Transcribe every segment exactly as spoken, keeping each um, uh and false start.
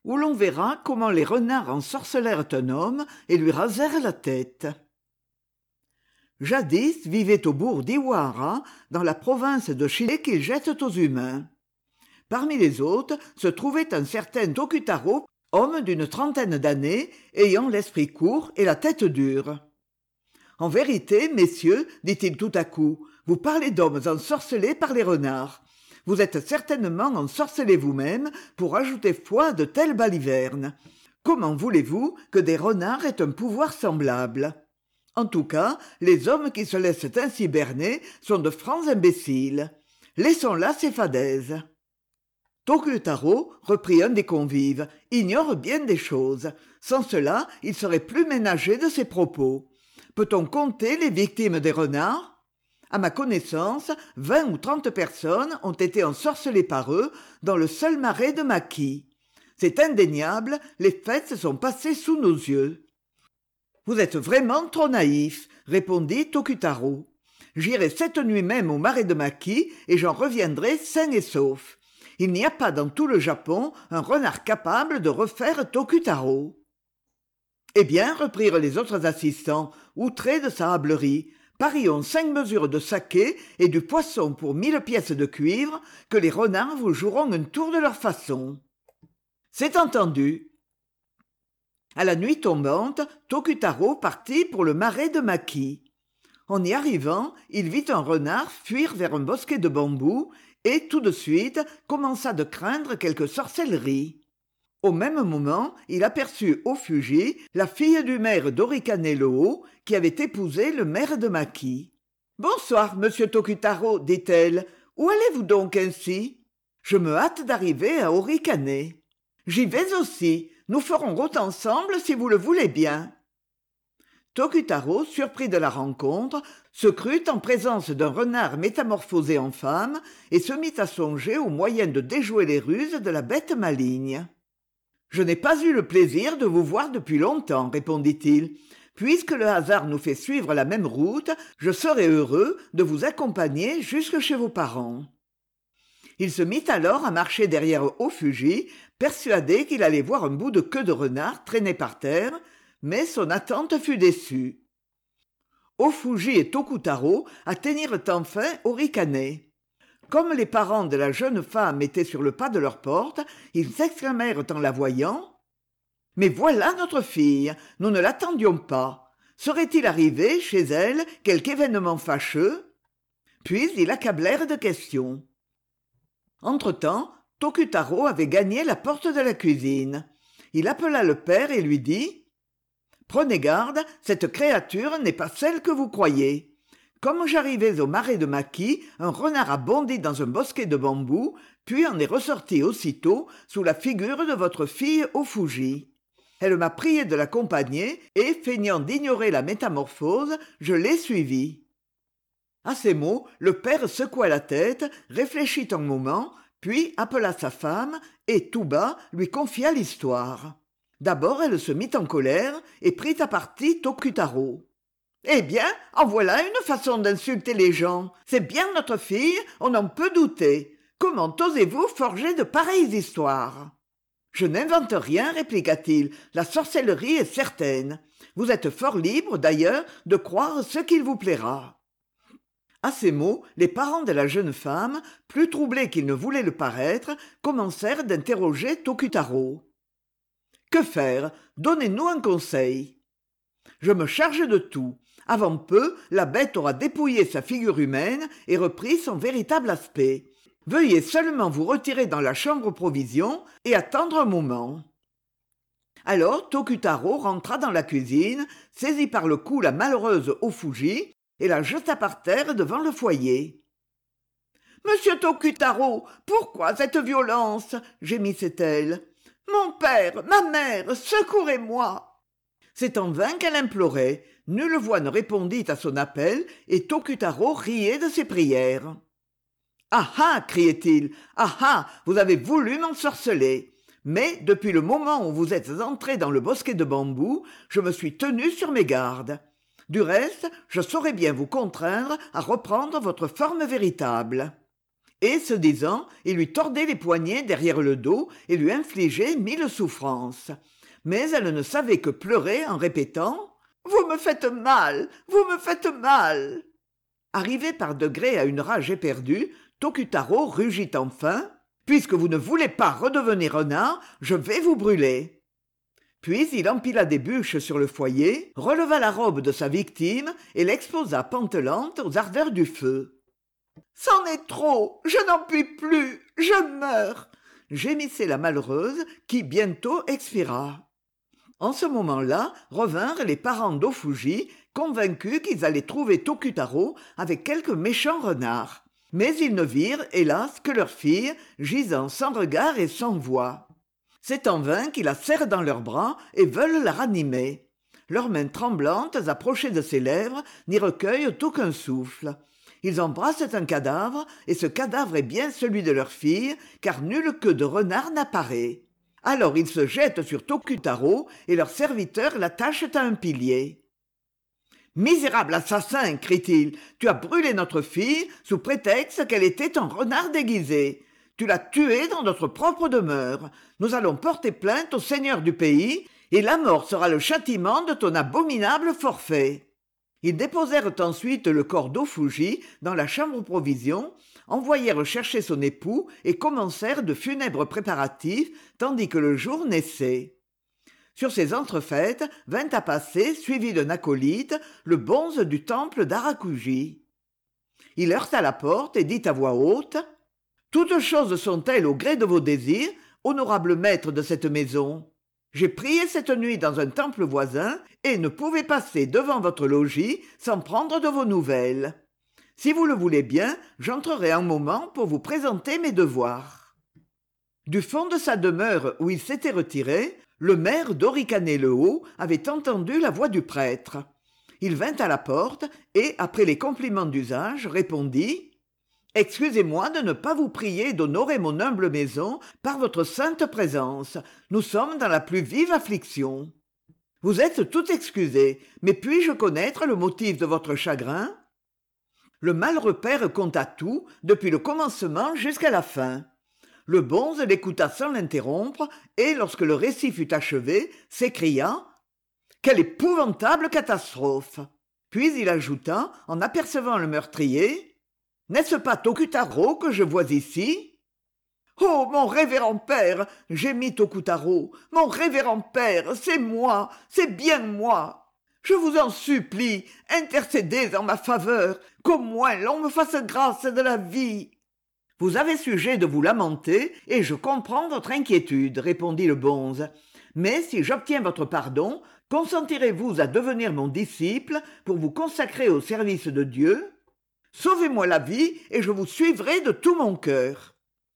où l'on verra comment les renards ensorcelèrent un homme et lui rasèrent la tête. Jadis vivait au bourg d'Iwahara, dans la province de Chine qu'ils jettent aux humains. Parmi les hôtes se trouvait un certain Tokutaro, homme d'une trentaine d'années, ayant l'esprit court et la tête dure. « En vérité, messieurs, dit-il tout à coup, vous parlez d'hommes ensorcelés par les renards. Vous êtes certainement ensorcelés vous-même pour ajouter foi à de telles balivernes. Comment voulez-vous que des renards aient un pouvoir semblable ? En tout cas, les hommes qui se laissent ainsi berner sont de francs imbéciles. Laissons là ces fadaises. » Tokutaro, reprit un des convives, ignore bien des choses. Sans cela, il serait plus ménager de ses propos. Peut-on compter les victimes des renards ? À ma connaissance, vingt ou trente personnes ont été ensorcelées par eux dans le seul marais de Maki. C'est indéniable, les faits se sont passés sous nos yeux. « Vous êtes vraiment trop naïf, » répondit Tokutaro. « J'irai cette nuit même au marais de Maki et j'en reviendrai sain et sauf. Il n'y a pas dans tout le Japon un renard capable de refaire Tokutaro. » Eh bien, reprirent les autres assistants, outrés de sa hâblerie, parions cinq mesures de saké et du poisson pour mille pièces de cuivre que les renards vous joueront un tour de leur façon. C'est entendu. À la nuit tombante, Tokutaro partit pour le marais de Maki. En y arrivant, il vit un renard fuir vers un bosquet de bambous et, tout de suite, commença de craindre quelque sorcellerie. Au même moment, il aperçut Ofuji, la fille du maire d'Orikane Loo, qui avait épousé le maire de Maki. « Bonsoir, monsieur Tokutaro, dit-elle. Où allez-vous donc ainsi ? Je me hâte d'arriver à Orikane. J'y vais aussi. Nous ferons route ensemble si vous le voulez bien. » Tokutaro, surpris de la rencontre, se crut en présence d'un renard métamorphosé en femme et se mit à songer aux moyens de déjouer les ruses de la bête maligne. « Je n'ai pas eu le plaisir de vous voir depuis longtemps, répondit-il. Puisque le hasard nous fait suivre la même route, je serai heureux de vous accompagner jusque chez vos parents. » Il se mit alors à marcher derrière Ofuji, persuadé qu'il allait voir un bout de queue de renard traîné par terre, mais son attente fut déçue. Ofuji et Tokutaro atteignirent enfin Orikane. Comme les parents de la jeune femme étaient sur le pas de leur porte, ils s'exclamèrent en la voyant « Mais voilà notre fille, nous ne l'attendions pas. Serait-il arrivé, chez elle, quelque événement fâcheux ?» Puis ils l'accablèrent de questions. Entre-temps, Tokutaro avait gagné la porte de la cuisine. Il appela le père et lui dit « Prenez garde, cette créature n'est pas celle que vous croyez. Comme j'arrivais au marais de Maki, un renard a bondi dans un bosquet de bambous, puis en est ressorti aussitôt sous la figure de votre fille Ofuji. Elle m'a prié de l'accompagner et, feignant d'ignorer la métamorphose, je l'ai suivie. » À ces mots, le père secoua la tête, réfléchit un moment, puis appela sa femme et, tout bas, lui confia l'histoire. D'abord, elle se mit en colère et prit à partie Tokutaro. « Eh bien, en voilà une façon d'insulter les gens. C'est bien notre fille, on n'en peut douter. Comment osez-vous forger de pareilles histoires ?» « Je n'invente rien, répliqua-t-il, la sorcellerie est certaine. Vous êtes fort libre, d'ailleurs, de croire ce qu'il vous plaira. » À ces mots, les parents de la jeune femme, plus troublés qu'ils ne voulaient le paraître, commencèrent d'interroger Tokutaro. « Que faire ? Donnez-nous un conseil. »« Je me charge de tout. Avant peu, la bête aura dépouillé sa figure humaine et repris son véritable aspect. Veuillez seulement vous retirer dans la chambre provision et attendre un moment. » Alors Tokutaro rentra dans la cuisine, saisit par le cou la malheureuse Ofuji et la jeta par terre devant le foyer. « Monsieur Tokutaro, pourquoi cette violence ?» gémissait-elle. « Mon père, ma mère, secourez-moi !» C'est en vain qu'elle implorait. Nulle voix ne répondit à son appel et Tokutaro riait de ses prières. « Ah ah !» criait-il. « Ah ah ! Vous avez voulu m'ensorceler. Mais depuis le moment où vous êtes entré dans le bosquet de bambous, je me suis tenu sur mes gardes. Du reste, je saurais bien vous contraindre à reprendre votre forme véritable. » Et, ce disant, il lui tordait les poignets derrière le dos et lui infligeait mille souffrances. Mais elle ne savait que pleurer en répétant « Vous me faites mal, vous me faites mal !» Arrivé par degrés à une rage éperdue, Tokutaro rugit enfin « Puisque vous ne voulez pas redevenir renard, je vais vous brûler !» Puis il empila des bûches sur le foyer, releva la robe de sa victime et l'exposa pantelante aux ardeurs du feu. « C'en est trop, je n'en puis plus, je meurs !» gémissait la malheureuse qui bientôt expira. En ce moment-là revinrent les parents d'O-Fuji, convaincus qu'ils allaient trouver Tokutaro avec quelques méchants renards. Mais ils ne virent, hélas, que leur fille, gisant sans regard et sans voix. C'est en vain qu'ils la serrent dans leurs bras et veulent la ranimer. Leurs mains tremblantes, approchées de ses lèvres, n'y recueillent aucun souffle. Ils embrassent un cadavre, et ce cadavre est bien celui de leur fille, car nulle queue de renard n'apparaît. Alors ils se jettent sur Tokutaro, et leurs serviteurs l'attachent à un pilier. « Misérable assassin !» crie-t-il, « tu as brûlé notre fille sous prétexte qu'elle était en renard déguisé. Tu l'as tuée dans notre propre demeure. Nous allons porter plainte au seigneur du pays, et la mort sera le châtiment de ton abominable forfait. » Ils déposèrent ensuite le corps d'O-Fuji dans la chambre-provision, envoyèrent chercher son époux et commencèrent de funèbres préparatifs, tandis que le jour naissait. Sur ces entrefaites vint à passer, suivi d'un acolyte, le bonze du temple d'Arakuji. Il heurta la porte et dit à voix haute « Toutes choses sont-elles au gré de vos désirs, honorable maître de cette maison ? J'ai prié cette nuit dans un temple voisin et ne pouvais passer devant votre logis sans prendre de vos nouvelles. Si vous le voulez bien, j'entrerai un moment pour vous présenter mes devoirs. » Du fond de sa demeure où il s'était retiré, le maire d'Orikane-le-Haut avait entendu la voix du prêtre. Il vint à la porte et, après les compliments d'usage, répondit « Excusez-moi de ne pas vous prier d'honorer mon humble maison par votre sainte présence. Nous sommes dans la plus vive affliction. » « Vous êtes tout excusé, mais puis-je connaître le motif de votre chagrin ?» Le malheureux père conta tout, depuis le commencement jusqu'à la fin. Le bonze l'écouta sans l'interrompre, et lorsque le récit fut achevé, s'écria « Quelle épouvantable catastrophe !» Puis il ajouta, en apercevant le meurtrier « N'est-ce pas Tokutaro que je vois ici ?» « Oh, mon révérend père !» gémit Tokutaro. « Mon révérend père, c'est moi, c'est bien moi. Je vous en supplie, intercédez en ma faveur, qu'au moins l'on me fasse grâce de la vie. » « Vous avez sujet de vous lamenter, et je comprends votre inquiétude, » répondit le bonze. « Mais si j'obtiens votre pardon, consentirez-vous à devenir mon disciple pour vous consacrer au service de Dieu ? Sauvez-moi la vie, et je vous suivrai de tout mon cœur. »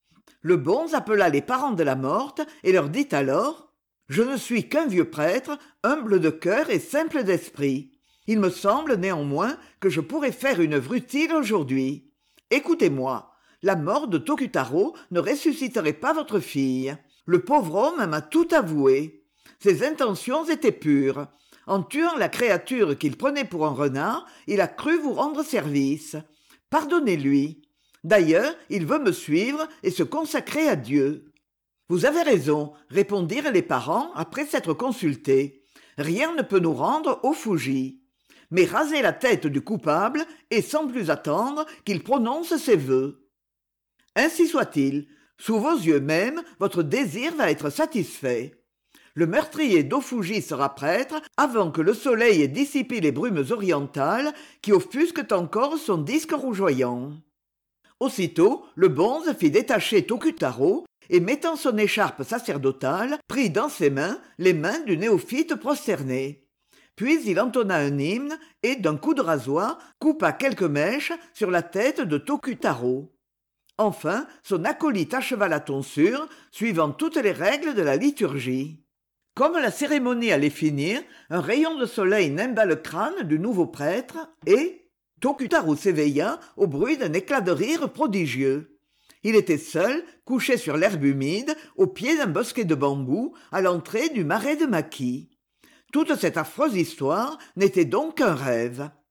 Le bonze appela les parents de la morte et leur dit alors « Je ne suis qu'un vieux prêtre, humble de cœur et simple d'esprit. Il me semble néanmoins que je pourrais faire une œuvre utile aujourd'hui. Écoutez-moi, la mort de Tokutaro ne ressusciterait pas votre fille. Le pauvre homme m'a tout avoué. Ses intentions étaient pures. En tuant la créature qu'il prenait pour un renard, il a cru vous rendre service. Pardonnez-lui. D'ailleurs, il veut me suivre et se consacrer à Dieu. » « Vous avez raison, » répondirent les parents après s'être consultés. « Rien ne peut nous rendre O-Fuji. Mais rasez la tête du coupable et sans plus attendre qu'il prononce ses vœux. » « Ainsi soit-il. Sous vos yeux même, votre désir va être satisfait. Le meurtrier d'O-Fuji sera prêtre avant que le soleil ait dissipé les brumes orientales qui offusquent encore son disque rougeoyant. » Aussitôt, le bonze fit détacher Tokutaro et, mettant son écharpe sacerdotale, prit dans ses mains les mains du néophyte prosterné. Puis il entonna un hymne et, d'un coup de rasoir, coupa quelques mèches sur la tête de Tokutaro. Enfin, son acolyte acheva la tonsure, suivant toutes les règles de la liturgie. Comme la cérémonie allait finir, un rayon de soleil nimba le crâne du nouveau prêtre et Tokutaro s'éveilla au bruit d'un éclat de rire prodigieux. Il était seul, couché sur l'herbe humide, au pied d'un bosquet de bambous, à l'entrée du marais de Maki. Toute cette affreuse histoire n'était donc qu'un rêve.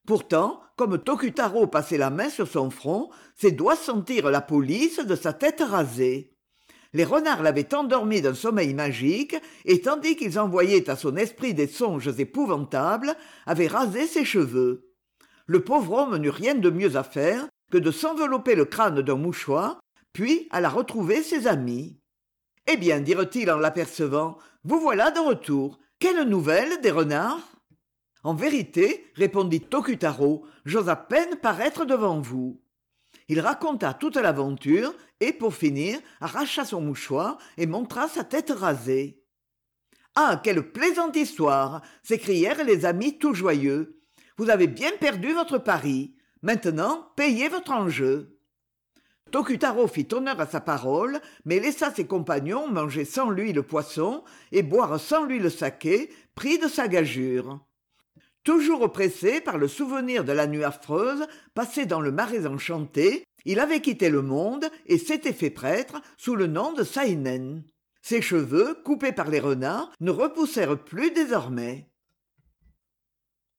Pourtant, comme Tokutaro passait la main sur son front, ses doigts sentirent la police de sa tête rasée. Les renards l'avaient endormi d'un sommeil magique, et tandis qu'ils envoyaient à son esprit des songes épouvantables, avaient rasé ses cheveux. Le pauvre homme n'eut rien de mieux à faire que de s'envelopper le crâne d'un mouchoir, puis alla retrouver ses amis. « Eh bien, dirent-ils en l'apercevant, vous voilà de retour. Quelle nouvelle des renards ?» « En vérité, répondit Tokutaro, j'ose à peine paraître devant vous. » Il raconta toute l'aventure et, pour finir, arracha son mouchoir et montra sa tête rasée. « Ah, quelle plaisante histoire !» s'écrièrent les amis tout joyeux. « Vous avez bien perdu votre pari. Maintenant, payez votre enjeu. » Tokutaro fit honneur à sa parole, mais laissa ses compagnons manger sans lui le poisson et boire sans lui le saké, pris de sa gageure. Toujours oppressé par le souvenir de la nuit affreuse passée dans le marais enchanté, il avait quitté le monde et s'était fait prêtre sous le nom de Sainen. Ses cheveux, coupés par les renards, ne repoussèrent plus désormais.